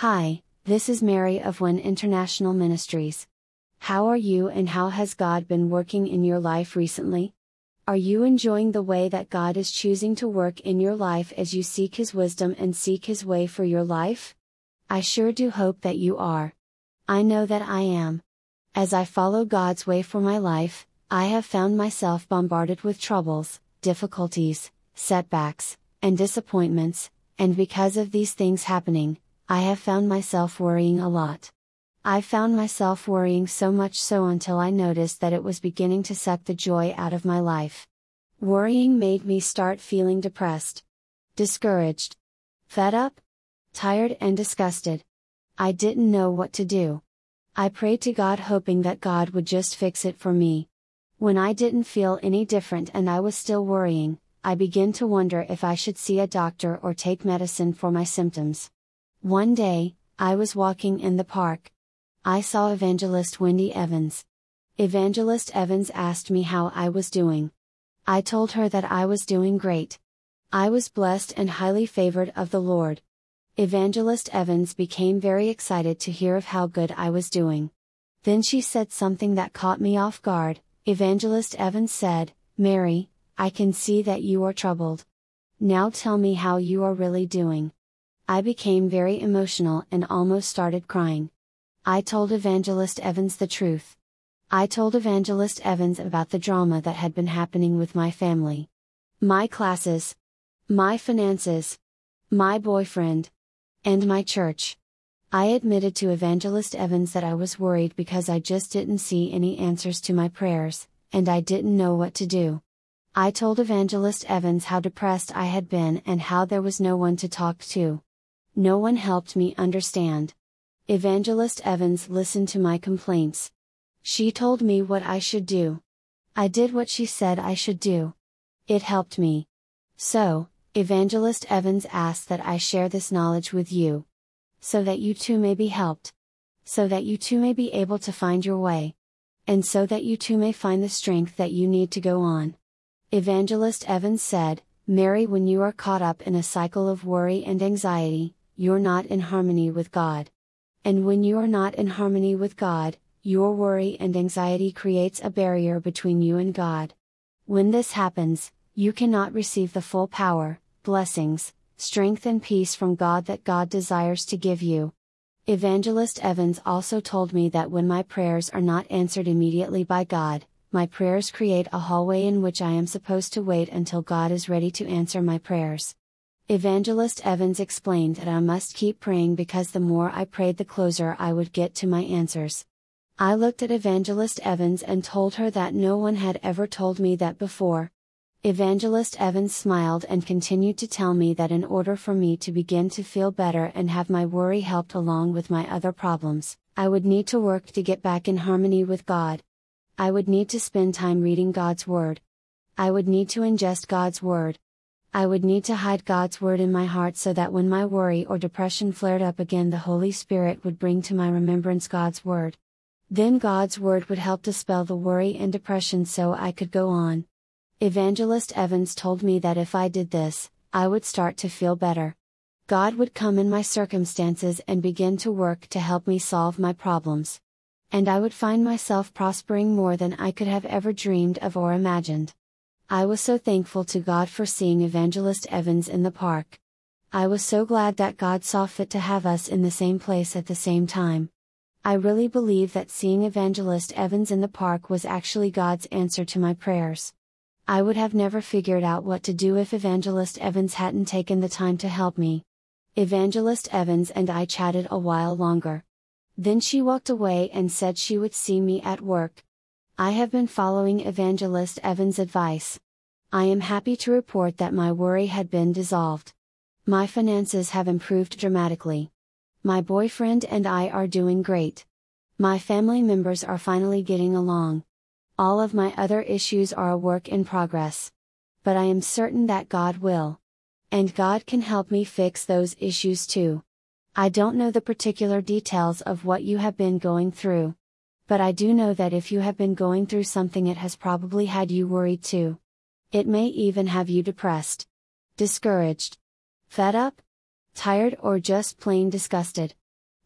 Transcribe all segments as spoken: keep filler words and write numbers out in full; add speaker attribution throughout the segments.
Speaker 1: Hi, this is Mary of Win International Ministries. How are you and how has God been working in your life recently? Are you enjoying the way that God is choosing to work in your life as you seek His wisdom and seek His way for your life? I sure do hope that you are. I know that I am. As I follow God's way for my life, I have found myself bombarded with troubles, difficulties, setbacks, and disappointments, and because of these things happening, I have found myself worrying a lot. I found myself worrying so much so until I noticed that it was beginning to suck the joy out of my life. Worrying made me start feeling depressed, discouraged, fed up, tired and disgusted. I didn't know what to do. I prayed to God hoping that God would just fix it for me. When I didn't feel any different and I was still worrying, I began to wonder if I should see a doctor or take medicine for my symptoms. One day, I was walking in the park. I saw Evangelist Wendy Evans. Evangelist Evans asked me how I was doing. I told her that I was doing great. I was blessed and highly favored of the Lord. Evangelist Evans became very excited to hear of how good I was doing. Then she said something that caught me off guard. Evangelist Evans said, "Mary, I can see that you are troubled. Now tell me how you are really doing." I became very emotional and almost started crying. I told Evangelist Evans the truth. I told Evangelist Evans about the drama that had been happening with my family, my classes, my finances, my boyfriend, and my church. I admitted to Evangelist Evans that I was worried because I just didn't see any answers to my prayers, and I didn't know what to do. I told Evangelist Evans how depressed I had been and how there was no one to talk to. No one helped me understand. Evangelist Evans listened to my complaints. She told me what I should do. I did what she said I should do. It helped me. So, Evangelist Evans asked that I share this knowledge with you, so that you too may be helped. So that you too may be able to find your way. And so that you too may find the strength that you need to go on. Evangelist Evans said, "Mary, when you are caught up in a cycle of worry and anxiety, you're not in harmony with God. And when you are not in harmony with God, your worry and anxiety creates a barrier between you and God. When this happens, you cannot receive the full power, blessings, strength and peace from God that God desires to give you." Evangelist Evans also told me that when my prayers are not answered immediately by God, my prayers create a hallway in which I am supposed to wait until God is ready to answer my prayers. Evangelist Evans explained that I must keep praying because the more I prayed the closer I would get to my answers. I looked at Evangelist Evans and told her that no one had ever told me that before. Evangelist Evans smiled and continued to tell me that in order for me to begin to feel better and have my worry helped along with my other problems, I would need to work to get back in harmony with God. I would need to spend time reading God's Word. I would need to ingest God's Word. I would need to hide God's Word in my heart so that when my worry or depression flared up again, the Holy Spirit would bring to my remembrance God's Word. Then God's Word would help dispel the worry and depression so I could go on. Evangelist Evans told me that if I did this, I would start to feel better. God would come in my circumstances and begin to work to help me solve my problems. And I would find myself prospering more than I could have ever dreamed of or imagined. I was so thankful to God for seeing Evangelist Evans in the park. I was so glad that God saw fit to have us in the same place at the same time. I really believe that seeing Evangelist Evans in the park was actually God's answer to my prayers. I would have never figured out what to do if Evangelist Evans hadn't taken the time to help me. Evangelist Evans and I chatted a while longer. Then she walked away and said she would see me at work. I have been following Evangelist Evans' advice. I am happy to report that my worry had been dissolved. My finances have improved dramatically. My boyfriend and I are doing great. My family members are finally getting along. All of my other issues are a work in progress. But I am certain that God will. And God can help me fix those issues too. I don't know the particular details of what you have been going through. But I do know that if you have been going through something, it has probably had you worried too. It may even have you depressed, discouraged, fed up, tired, or just plain disgusted.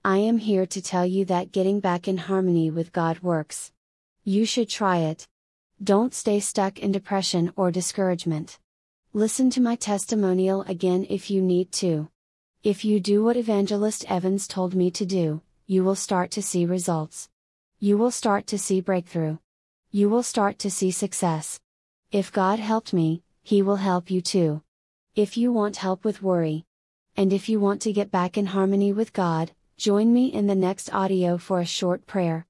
Speaker 1: I am here to tell you that getting back in harmony with God works. You should try it. Don't stay stuck in depression or discouragement. Listen to my testimonial again if you need to. If you do what Evangelist Evans told me to do, you will start to see results. You will start to see breakthrough. You will start to see success. If God helped me, He will help you too. If you want help with worry, and if you want to get back in harmony with God, join me in the next audio for a short prayer.